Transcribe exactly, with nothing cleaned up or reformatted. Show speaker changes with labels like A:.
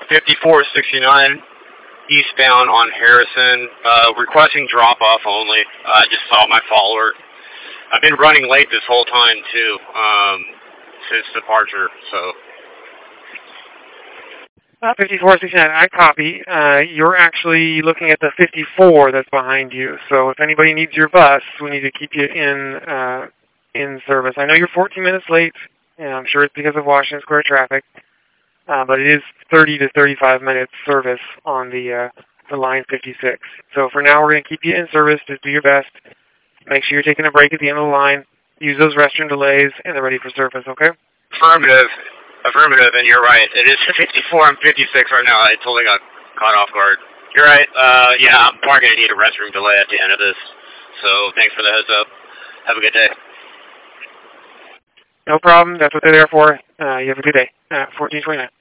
A: fifty-four sixty-nine eastbound on Harrison, uh, requesting drop-off only. I uh, just saw my follower. I've been running late this whole time, too, um, since departure, so...
B: Uh, fifty-four sixty-nine, I copy. Uh, you're actually looking at the fifty-four that's behind you, so if anybody needs your bus, we need to keep you in uh, in service. I know you're fourteen minutes late, and I'm sure it's because of Washington Square traffic, uh, but it is thirty to thirty-five minutes service on the, uh, the line fifty-six. So for now, we're going to keep you in service. Just do your best. Make sure you're taking a break at the end of the line. Use those restroom delays, and they're ready for service, okay?
A: Affirmative. Affirmative, and you're right. It is fifty-four and fifty-six right now. I totally got caught off guard. You're right. Uh, yeah, I'm probably going to need a restroom delay at the end of this. So thanks for the heads up. Have a good day.
B: No problem. That's what they're there for. Uh, you have a good day. Uh, fourteen twenty-nine.